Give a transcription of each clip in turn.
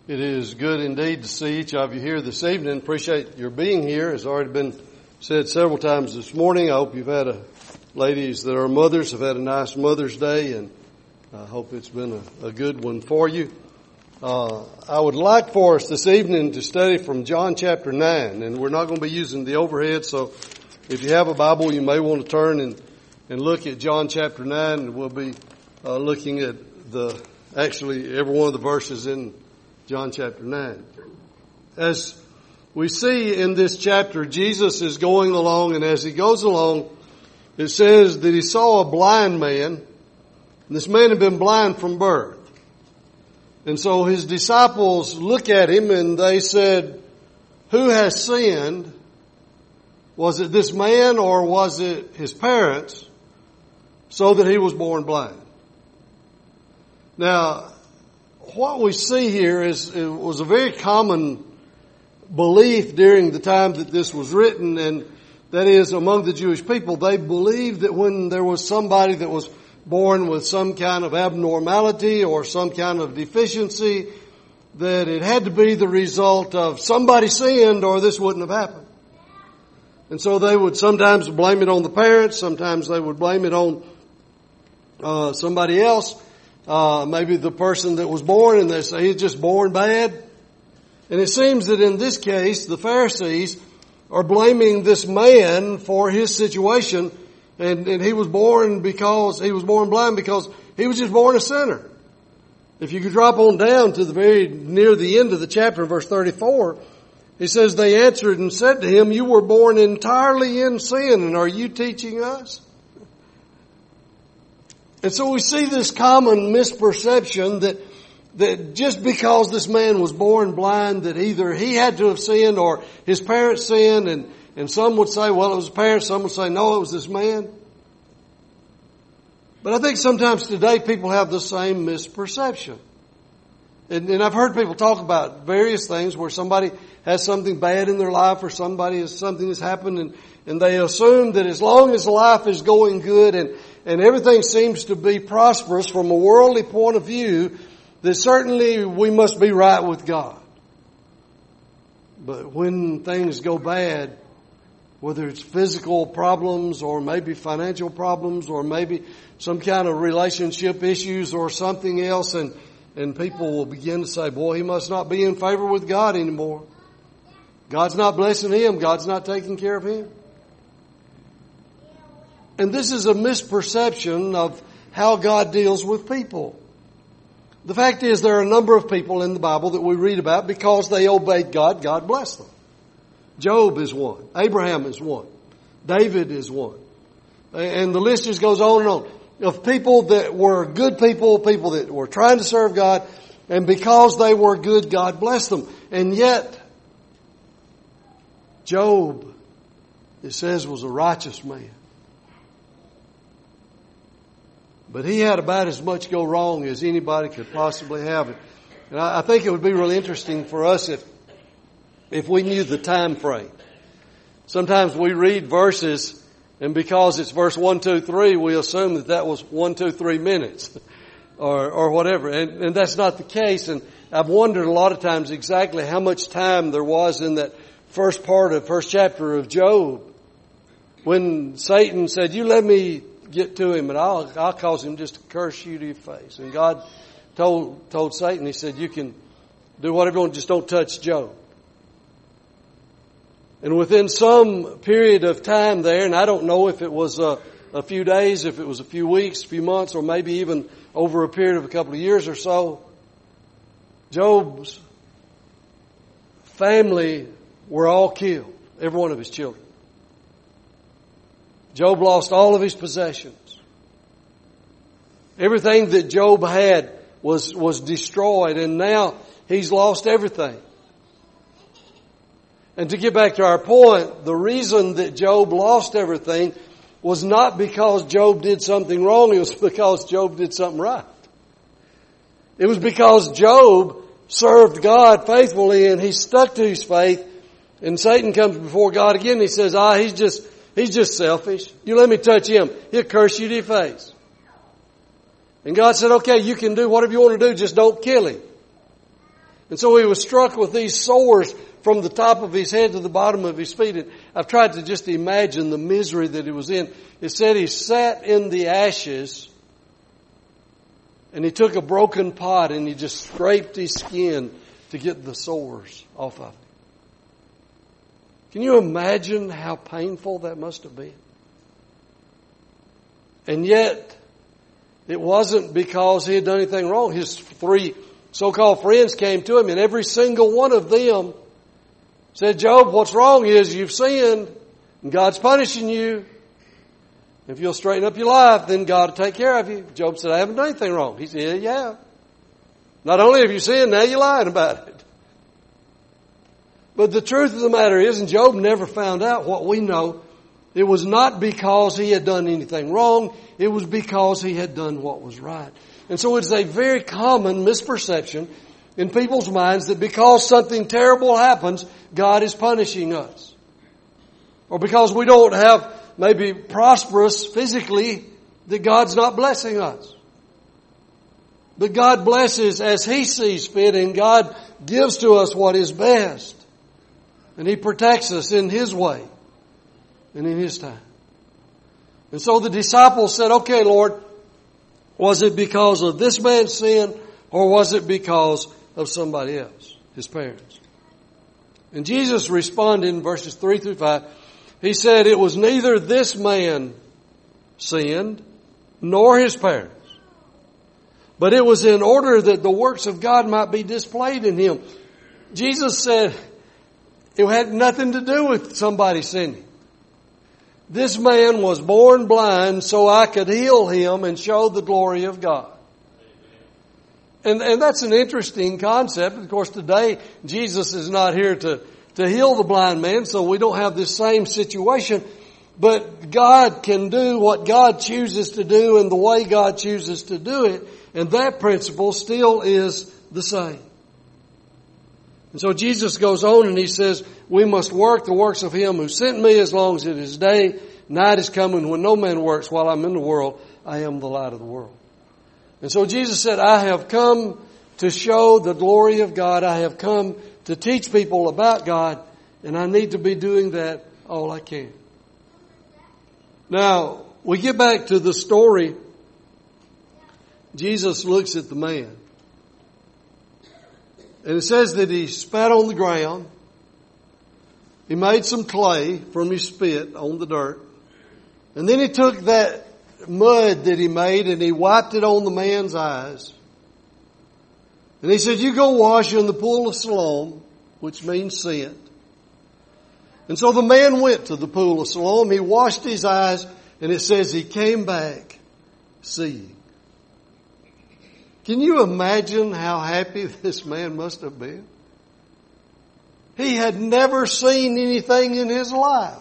It is good indeed to see each of you here this evening. Appreciate your being here. It's already been said several times this morning. I hope you've had ladies that are mothers have had a nice Mother's Day, and I hope it's been a good one for you. I would like for us this evening to study from John chapter 9, and we're not going to be using the overhead, so if you have a Bible, you may want to turn and look at John chapter 9, and we'll be looking at every one of the verses in John chapter 9. As we see in this chapter, Jesus is going along, and as he goes along, it says that he saw a blind man, and this man had been blind from birth. And so his disciples look at him and they said, "Who has sinned? Was it this man or was it his parents so that he was born blind?" Now, what we see here it was a very common belief during the time that this was written, and that is among the Jewish people. They believed that when there was somebody that was born with some kind of abnormality or some kind of deficiency, that it had to be the result of somebody sinned or this wouldn't have happened. And so they would sometimes blame it on the parents, sometimes they would blame it on somebody else. Maybe the person that was born, and they say he's just born bad. And it seems that in this case, the Pharisees are blaming this man for his situation, and he was born blind because he was just born a sinner. If you could drop on down to near the end of the chapter, verse 34, he says, "They answered and said to him, 'You were born entirely in sin, and are you teaching us?'" And so we see this common misperception that just because this man was born blind, that either he had to have sinned or his parents sinned, and some would say, well, it was his parents, some would say, no, it was this man. But I think sometimes today people have the same misperception. And I've heard people talk about various things where somebody has something bad in their life or something has happened, and they assume that as long as life is going good and everything seems to be prosperous from a worldly point of view, that certainly we must be right with God. But when things go bad, whether it's physical problems or maybe financial problems or maybe some kind of relationship issues or something else, and people will begin to say, boy, he must not be in favor with God anymore. God's not blessing him. God's not taking care of him. And this is a misperception of how God deals with people. The fact is there are a number of people in the Bible that we read about because they obeyed God, God blessed them. Job is one. Abraham is one. David is one. And the list just goes on and on of people that were good people that were trying to serve God, and because they were good, God blessed them. And yet, Job, it says, was a righteous man. But he had about as much go wrong as anybody could possibly have. And I think it would be really interesting for us if we knew the time frame. Sometimes we read verses, and because it's verse 1, 2, 3, we assume that was 1, 2, 3 minutes or whatever. And that's not the case. And I've wondered a lot of times exactly how much time there was in that first chapter of Job when Satan said, "You let me get to him and I'll cause him just to curse you to your face." And God told Satan, he said, "You can do whatever you want, just don't touch Job." And within some period of time there, and I don't know if it was a few days, if it was a few weeks, a few months, or maybe even over a period of a couple of years or so, Job's family were all killed, every one of his children. Job lost all of his possessions. Everything that Job had was destroyed, and now he's lost everything. And to get back to our point, the reason that Job lost everything was not because Job did something wrong, it was because Job did something right. It was because Job served God faithfully and he stuck to his faith, and Satan comes before God again and he says, he's just selfish. You let me touch him, he'll curse you to your face. And God said, okay, you can do whatever you want to do, just don't kill him. And so he was struck with these sores from the top of his head to the bottom of his feet. And I've tried to just imagine the misery that he was in. It said he sat in the ashes and he took a broken pot and he just scraped his skin to get the sores off of it. Can you imagine how painful that must have been? And yet, it wasn't because he had done anything wrong. His 3 so-called friends came to him, and every single one of them said, Job, what's wrong is you've sinned, and God's punishing you. If you'll straighten up your life, then God will take care of you. Job said, I haven't done anything wrong. He said, yeah. Not only have you sinned, now you're lying about it. But the truth of the matter is, and Job never found out what we know, it was not because he had done anything wrong. It was because he had done what was right. And so it's a very common misperception in people's minds that because something terrible happens, God is punishing us. Or because we don't have maybe prosperous physically, that God's not blessing us. But God blesses as He sees fit, and God gives to us what is best. And He protects us in His way and in His time. And so the disciples said, okay, Lord, was it because of this man's sin, or was it because of somebody else, his parents? And Jesus responded in verses 3 through 5. He said, it was neither this man sinned, nor his parents, but it was in order that the works of God might be displayed in him. Jesus said it had nothing to do with somebody sinning. This man was born blind so I could heal him and show the glory of God. And that's an interesting concept. Of course, today Jesus is not here to heal the blind man, so we don't have this same situation. But God can do what God chooses to do in the way God chooses to do it. And that principle still is the same. And so Jesus goes on and He says, we must work the works of Him who sent me as long as it is day. Night is coming when no man works. While I'm in the world, I am the light of the world. And so Jesus said, I have come to show the glory of God. I have come to teach people about God. And I need to be doing that all I can. Now, we get back to the story. Jesus looks at the man. And it says that he spat on the ground. He made some clay from his spit on the dirt. And then he took that mud that he made and he wiped it on the man's eyes. And he said, you go wash in the pool of Siloam, which means sent. And so the man went to the pool of Siloam. He washed his eyes and it says he came back seeing. Can you imagine how happy this man must have been? He had never seen anything in his life.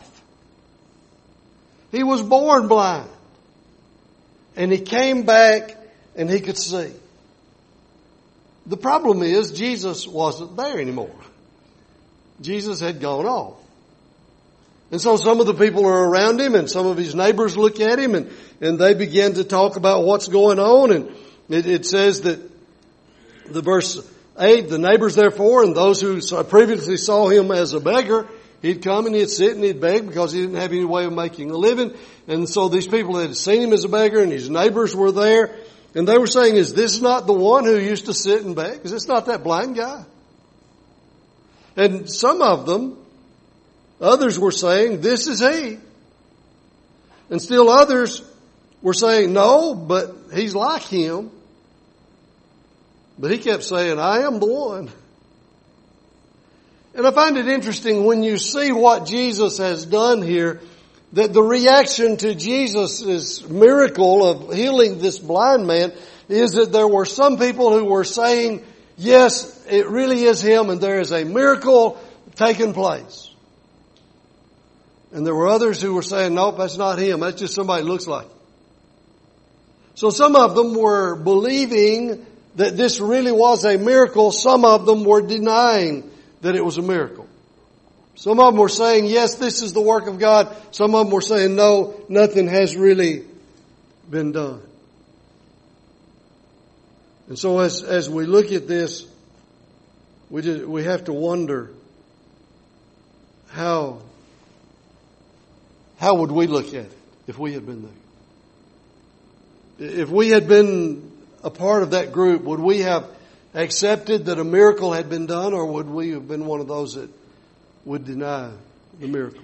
He was born blind. And he came back and he could see. The problem is Jesus wasn't there anymore. Jesus had gone off. And so some of the people are around him and some of his neighbors look at him and they begin to talk about what's going on. And it says that the verse 8, the neighbors therefore and those who previously saw him as a beggar, he'd come and he'd sit and he'd beg because he didn't have any way of making a living. And so these people had seen him as a beggar and his neighbors were there. And they were saying, is this not the one who used to sit and beg? Is this not that blind guy? And some of them, others were saying, this is he. And still others were saying, no, but he's like him. But he kept saying, I am the one. And I find it interesting when you see what Jesus has done here, that the reaction to Jesus' miracle of healing this blind man is that there were some people who were saying, yes, it really is him and there is a miracle taking place. And there were others who were saying, nope, that's not him. That's just somebody who looks like him. So some of them were believing that this really was a miracle. Some of them were denying that it was a miracle. Some of them were saying, yes, this is the work of God. Some of them were saying, no, nothing has really been done. And so as we look at this, we have to wonder how would we look at it if we had been there? If we had been a part of that group, would we have accepted that a miracle had been done, or would we have been one of those that would deny the miracle?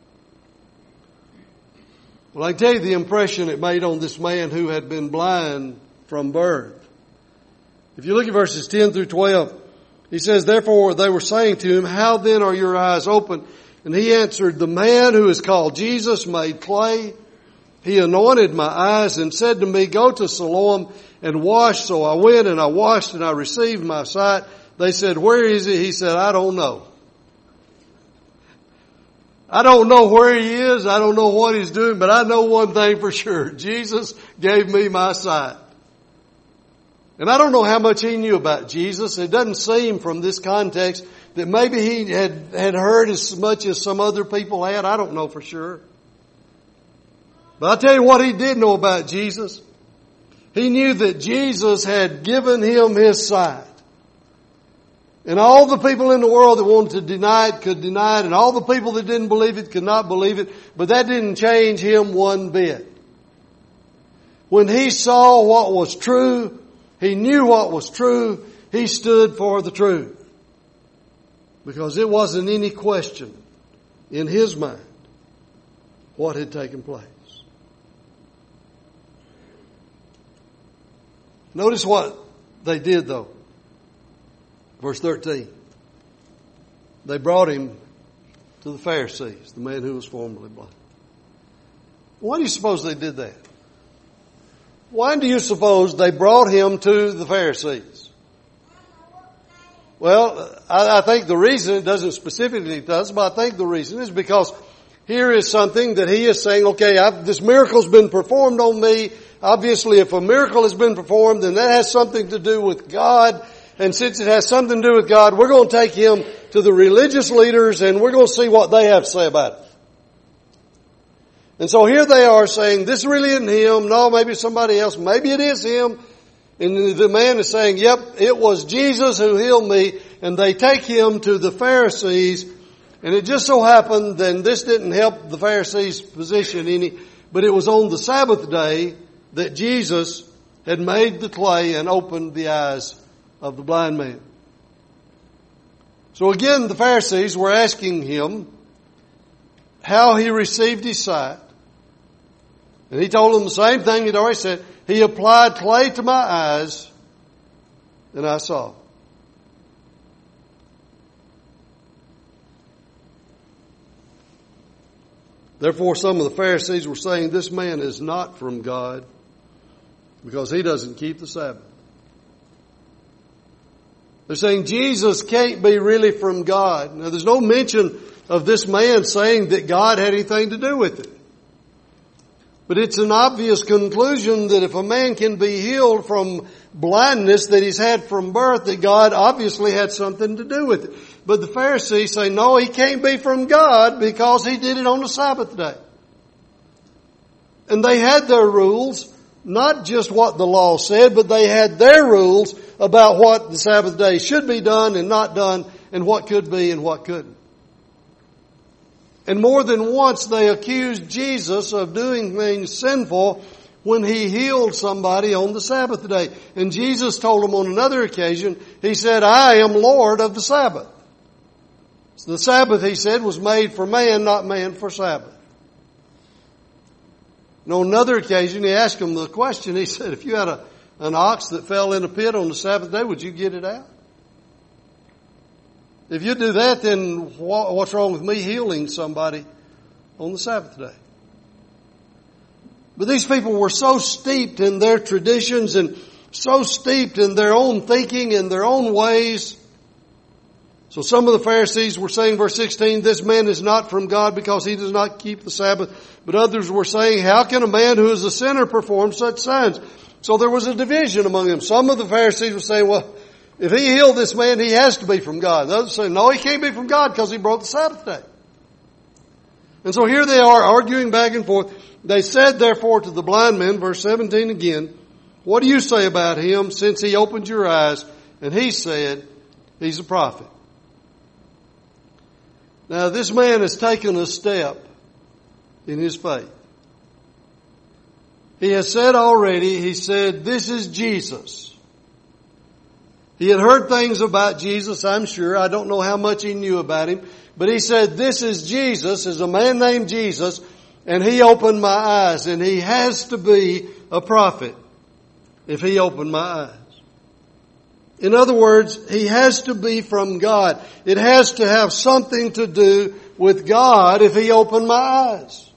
Well, I can tell you the impression it made on this man who had been blind from birth. If you look at verses 10 through 12, he says, "Therefore they were saying to him, 'How then are your eyes open?' And he answered, 'The man who is called Jesus made clay. He anointed my eyes and said to me, Go to Siloam and wash. So I went and I washed and I received my sight.' They said, 'Where is he?' He said, 'I don't know.'" I don't know where he is. I don't know what he's doing, but I know one thing for sure. Jesus gave me my sight. And I don't know how much he knew about Jesus. It doesn't seem from this context that maybe he had heard as much as some other people had. I don't know for sure. But I'll tell you what he did know about Jesus. He knew that Jesus had given him his sight. And all the people in the world that wanted to deny it could deny it, and all the people that didn't believe it could not believe it, but that didn't change him one bit. When he saw what was true, he knew what was true, he stood for the truth. Because it wasn't any question in his mind what had taken place. Notice what they did though. Verse 13. They brought him to the Pharisees, the man who was formerly blind. Why do you suppose they did that? Why do you suppose they brought him to the Pharisees? Well, I think the reason, it doesn't specifically tell us, but I think the reason is because here is something that he is saying, okay, this miracle's been performed on me. Obviously, if a miracle has been performed, then that has something to do with God. And since it has something to do with God, we're going to take him to the religious leaders and we're going to see what they have to say about it. And so here they are saying, this really isn't him. No, maybe somebody else. Maybe it is him. And the man is saying, yep, it was Jesus who healed me. And they take him to the Pharisees. And it just so happened, then this didn't help the Pharisees' position any, but it was on the Sabbath day that Jesus had made the clay and opened the eyes of the blind man. So again, the Pharisees were asking him how he received his sight. And he told them the same thing he'd already said. He applied clay to my eyes and I saw. Therefore, some of the Pharisees were saying, this man is not from God because he doesn't keep the Sabbath. They're saying Jesus can't be really from God. Now, there's no mention of this man saying that God had anything to do with it. But it's an obvious conclusion that if a man can be healed from blindness that he's had from birth, that God obviously had something to do with it. But the Pharisees say, no, he can't be from God because he did it on the Sabbath day. And they had their rules, not just what the law said, but they had their rules about what the Sabbath day should be done and not done, and what could be and what couldn't. And more than once they accused Jesus of doing things sinful when he healed somebody on the Sabbath day. And Jesus told them on another occasion, he said, I am Lord of the Sabbath. So the Sabbath, he said, was made for man, not man for Sabbath. And on another occasion, he asked them the question, he said, if you had an ox that fell in a pit on the Sabbath day, would you get it out? If you do that, then what's wrong with me healing somebody on the Sabbath day? But these people were so steeped in their traditions and so steeped in their own thinking and their own ways. So some of the Pharisees were saying, verse 16, this man is not from God because he does not keep the Sabbath. But others were saying, how can a man who is a sinner perform such signs? So there was a division among them. Some of the Pharisees were saying, well, if he healed this man, he has to be from God. The others say, no, he can't be from God because he broke the Sabbath day. And so here they are arguing back and forth. They said therefore to the blind men, verse 17 again, what do you say about him since he opened your eyes? And he said, He's a prophet. Now, this man has taken a step in his faith. He has said already, he said, this is Jesus. He had heard things about Jesus, I'm sure. I don't know how much he knew about him. But he said, this is Jesus, is a man named Jesus, and he opened my eyes. And he has to be a prophet if he opened my eyes. In other words, he has to be from God. It has to have something to do with God if he opened my eyes.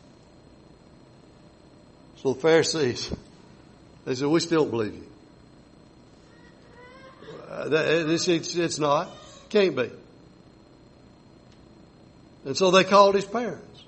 So the Pharisees, they said, we still don't believe you. It's not. Can't be. And so they called his parents.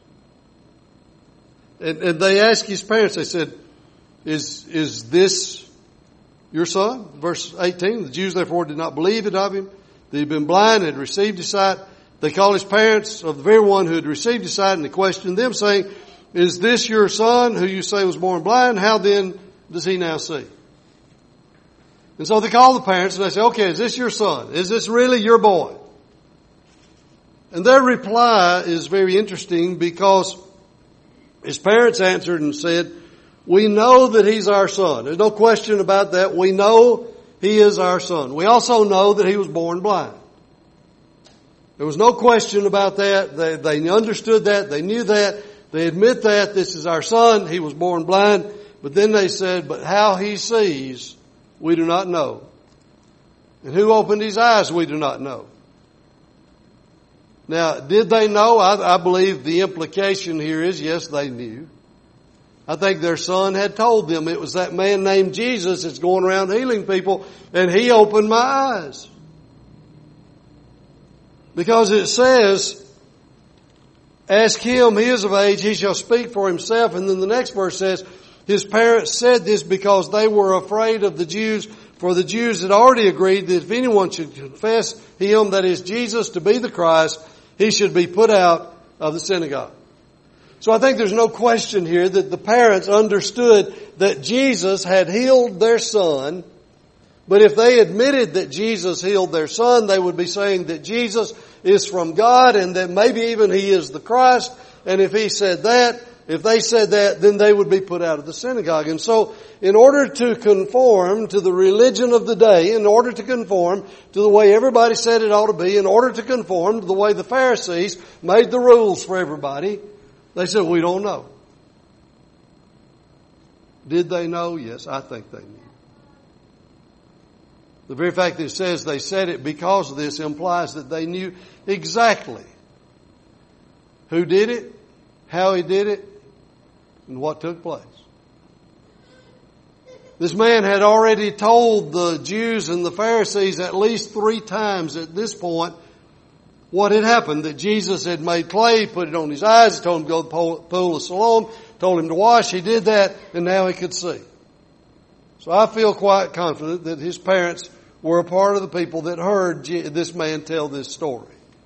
And they asked his parents, they said, is this your son? Verse 18, the Jews therefore did not believe it of him, that he had been blind and had received his sight. They called his parents of the very one who had received his sight, and they questioned them, saying, is this your son who you say was born blind? How then does he now see? And so they called the parents and they say, okay, is this your son? Is this really your boy? And their reply is very interesting because his parents answered and said, we know that he's our son. There's no question about that. We know he is our son. We also know that he was born blind. There was no question about that. They understood that. They knew that. They admit that this is our son. He was born blind. But then they said, but how he sees, we do not know. And who opened his eyes, we do not know. Now, did they know? I believe the implication here is, yes, they knew. I think their son had told them it was that man named Jesus that's going around healing people, and he opened my eyes. Because it says, ask him, he is of age, he shall speak for himself. And then the next verse says, his parents said this because they were afraid of the Jews, for the Jews had already agreed that if anyone should confess him, that is Jesus, to be the Christ, he should be put out of the synagogue. So I think there's no question here that the parents understood that Jesus had healed their son. But if they admitted that Jesus healed their son, they would be saying that Jesus is from God and that maybe even he is the Christ. And if he said that, if they said that, then they would be put out of the synagogue. And so in order to conform to the religion of the day, in order to conform to the way everybody said it ought to be, in order to conform to the way the Pharisees made the rules for everybody, they said, we don't know. Did they know? Yes, I think they knew. The very fact that it says they said it because of this implies that they knew exactly who did it, how he did it, and what took place. This man had already told the Jews and the Pharisees at least 3 times at this point what had happened, that Jesus had made clay, put it on his eyes, told him to go to the pool of Siloam, told him to wash. He did that, and now he could see. So I feel quite confident that his parents were a part of the people that heard this man tell this story.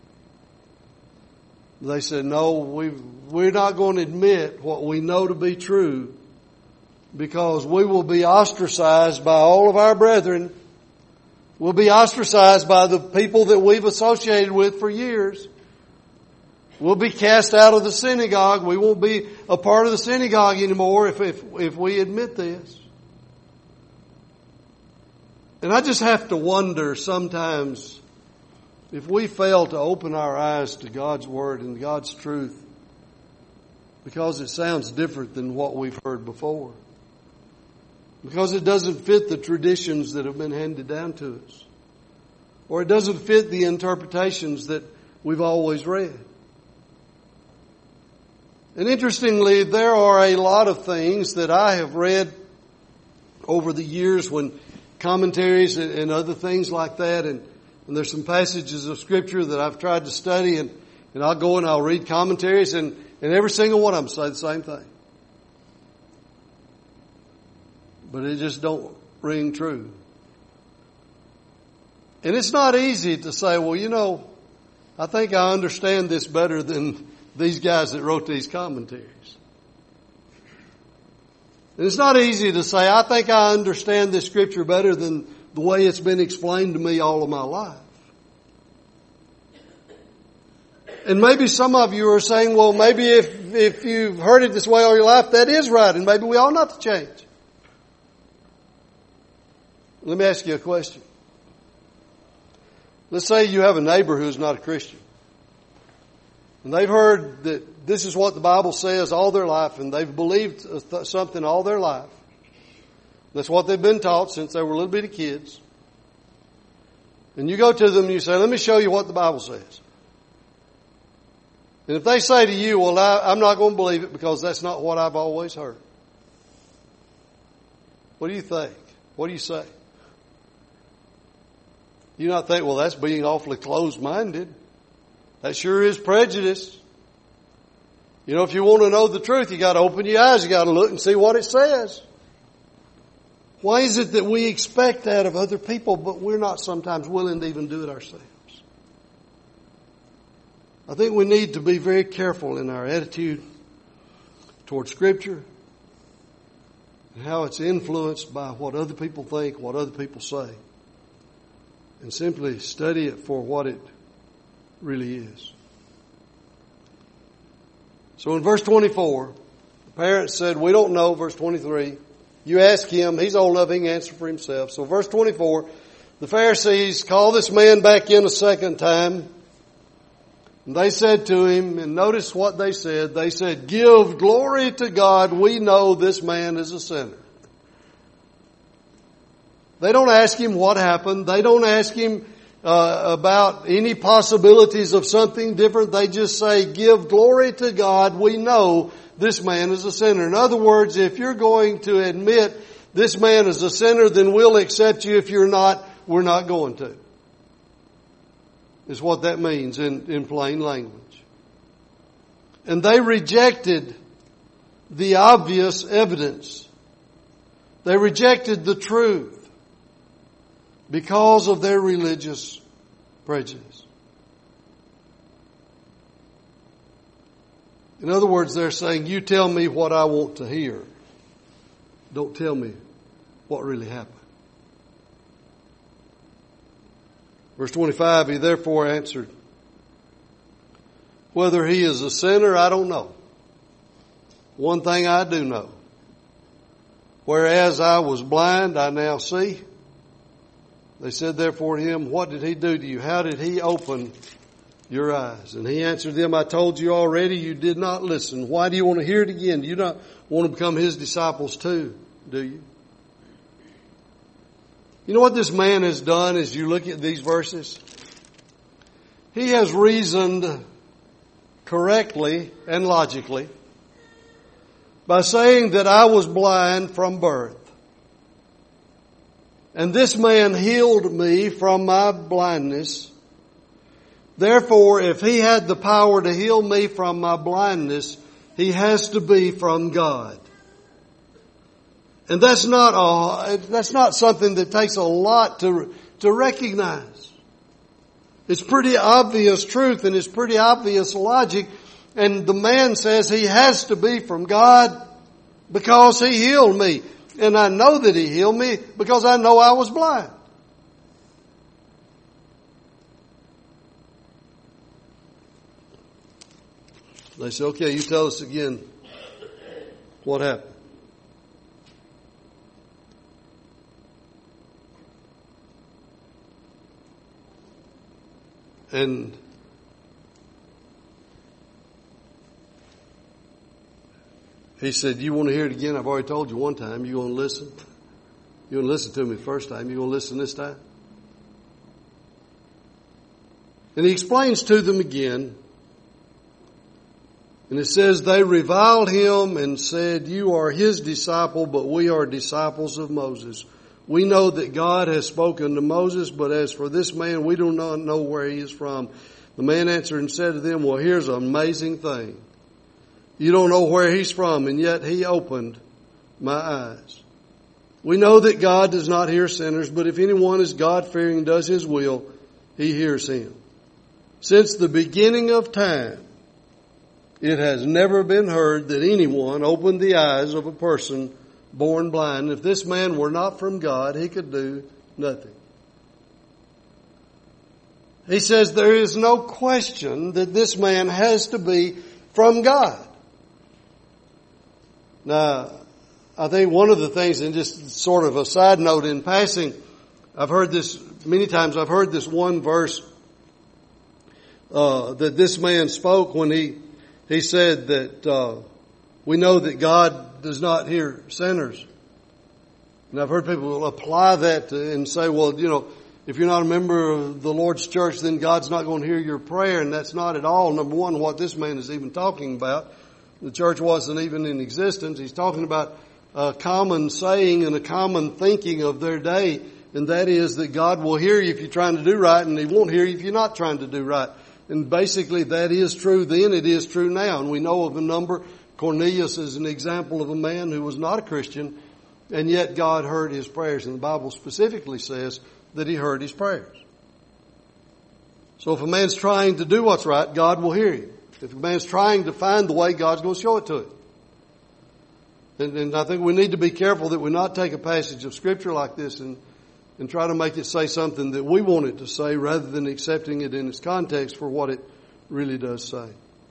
They said, no, we're not going to admit what we know to be true because we will be ostracized by all of our brethren. We'll be ostracized by the people that we've associated with for years. We'll be cast out of the synagogue. We won't be a part of the synagogue anymore if we admit this. And I just have to wonder sometimes if we fail to open our eyes to God's Word and God's truth because it sounds different than what we've heard before. Because it doesn't fit the traditions that have been handed down to us. Or it doesn't fit the interpretations that we've always read. And interestingly, there are a lot of things that I have read over the years when commentaries and other things like that, and there's some passages of Scripture that I've tried to study, and I'll go and I'll read commentaries, and every single one of them say the same thing. But it just don't ring true. And it's not easy to say, well, I think I understand this better than these guys that wrote these commentaries. And it's not easy to say, I think I understand this Scripture better than the way it's been explained to me all of my life. And maybe some of you are saying, well, maybe if you've heard it this way all your life, that is right, and maybe we ought not to change. Let me ask you a question. Let's say you have a neighbor who's not a Christian. And they've heard that this is what the Bible says all their life, and they've believed something all their life. That's what they've been taught since they were little bitty kids. And you go to them and you say, let me show you what the Bible says. And if they say to you, well, I'm not going to believe it because that's not what I've always heard. What do you think? What do you say? You not think, well, that's being awfully closed-minded. That sure is prejudice. You know, if you want to know the truth, you got to open your eyes. You got to look and see what it says. Why is it that we expect that of other people, but we're not sometimes willing to even do it ourselves? I think we need to be very careful in our attitude toward Scripture and how it's influenced by what other people think, what other people say, and simply study it for what it really is. So in verse 24, the parents said, we don't know. Verse 23, you ask him, he's old enough, he can answer for himself. So verse 24, the Pharisees called this man back in a second time. And they said to him, and notice what they said. They said, give glory to God. We know this man is a sinner. They don't ask him what happened. They don't ask him about any possibilities of something different. They just say, give glory to God. We know this man is a sinner. In other words, if you're going to admit this man is a sinner, then we'll accept you. If you're not, we're not going to. Is what that means in plain language. And they rejected the obvious evidence. They rejected the truth because of their religious prejudice. In other words, they're saying, you tell me what I want to hear. Don't tell me what really happened. Verse 25, he therefore answered, whether he is a sinner, I don't know. One thing I do know. Whereas I was blind, I now see. They said therefore to him, what did he do to you? How did he open your eyes? And he answered them, I told you already, you did not listen. Why do you want to hear it again? Do you not want to become his disciples too, do you? You know what this man has done as you look at these verses? He has reasoned correctly and logically by saying that I was blind from birth. And this man healed me from my blindness. Therefore, if he had the power to heal me from my blindness, he has to be from God. And that's not something that takes a lot to recognize. It's pretty obvious truth and it's pretty obvious logic. And the man says he has to be from God because he healed me. And I know that he healed me because I know I was blind. They say, okay, you tell us again what happened. And he said, you want to hear it again? I've already told you one time. You want to listen? You want to listen to me the first time? You want to listen this time? And he explains to them again. And it says, they reviled him and said, you are his disciple, but we are disciples of Moses. We know that God has spoken to Moses, but as for this man, we do not know where he is from. The man answered and said to them, well, here's an amazing thing. You don't know where he's from, and yet he opened my eyes. We know that God does not hear sinners, but if anyone is God-fearing and does his will, he hears him. Since the beginning of time, it has never been heard that anyone opened the eyes of a person born blind. If this man were not from God, he could do nothing. He says there is no question that this man has to be from God. Now, I think one of the things, and just sort of a side note in passing, I've heard this many times. I've heard this one verse that this man spoke when he said that we know that God does not hear sinners. And I've heard people apply that and say, well, you know, if you're not a member of the Lord's church, then God's not going to hear your prayer. And that's not at all, number one, what this man is even talking about. The church wasn't even in existence. He's talking about a common saying and a common thinking of their day. And that is that God will hear you if you're trying to do right, and He won't hear you if you're not trying to do right. And basically that is true then, it is true now. And we know of a number. Cornelius is an example of a man who was not a Christian, and yet God heard his prayers. And the Bible specifically says that He heard his prayers. So if a man's trying to do what's right, God will hear him. If a man's trying to find the way, God's going to show it to him. And I think we need to be careful that we not take a passage of Scripture like this and try to make it say something that we want it to say rather than accepting it in its context for what it really does say.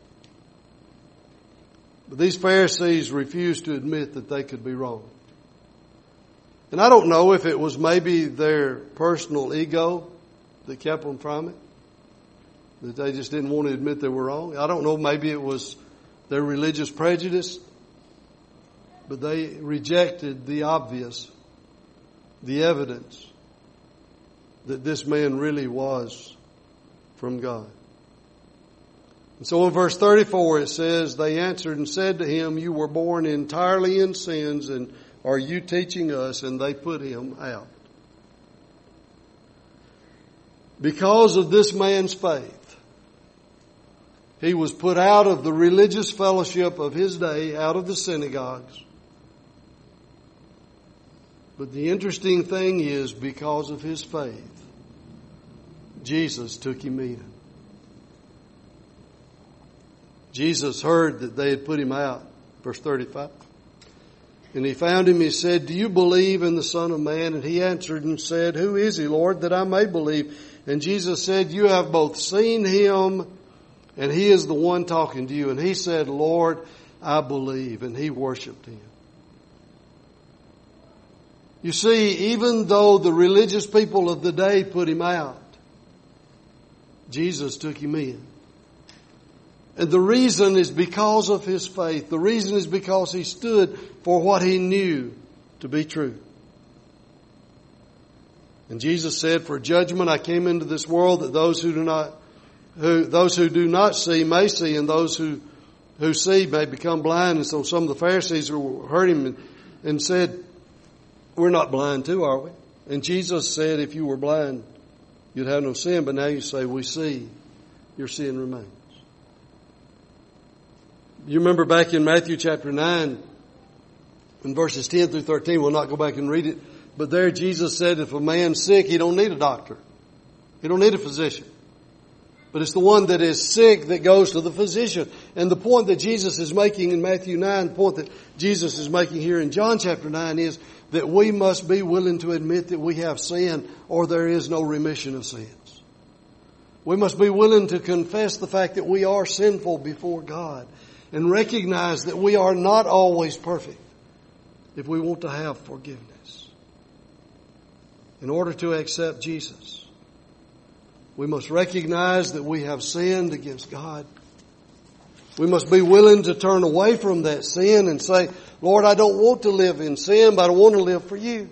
But these Pharisees refused to admit that they could be wrong. And I don't know if it was maybe their personal ego that kept them from it, that they just didn't want to admit they were wrong. I don't know, maybe it was their religious prejudice, but they rejected the obvious, the evidence that this man really was from God. And so in verse 34 it says, they answered and said to him, you were born entirely in sins, and are you teaching us? And they put him out. Because of this man's faith, he was put out of the religious fellowship of his day, out of the synagogues. But the interesting thing is, because of his faith, Jesus took him in. Jesus heard that they had put him out. Verse 35. And He found him, He said, do you believe in the Son of Man? And he answered and said, who is He, Lord, that I may believe? And Jesus said, you have both seen Him, and He is the one talking to you. And he said, Lord, I believe. And he worshiped Him. You see, even though the religious people of the day put him out, Jesus took him in. And the reason is because of his faith. The reason is because he stood for what he knew to be true. And Jesus said, for judgment I came into this world, that those who do not see may see, and those who see may become blind. And so some of the Pharisees heard him and said, we're not blind too, are we? And Jesus said, if you were blind, you'd have no sin. But now you say, we see, your sin remains. You remember back in Matthew chapter 9, in verses 10 through 13, we'll not go back and read it, but there Jesus said if a man's sick, he don't need a doctor. He don't need a physician. But it's the one that is sick that goes to the physician. And the point that Jesus is making in Matthew 9, the point that Jesus is making here in John chapter 9 is that we must be willing to admit that we have sin, or there is no remission of sins. We must be willing to confess the fact that we are sinful before God, and recognize that we are not always perfect if we want to have forgiveness. In order to accept Jesus, we must recognize that we have sinned against God. We must be willing to turn away from that sin and say, Lord, I don't want to live in sin, but I want to live for you.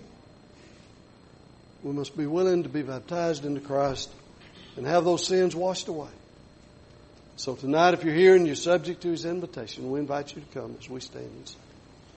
We must be willing to be baptized into Christ and have those sins washed away. So tonight, if you're here and you're subject to His invitation, we invite you to come as we stand and sing.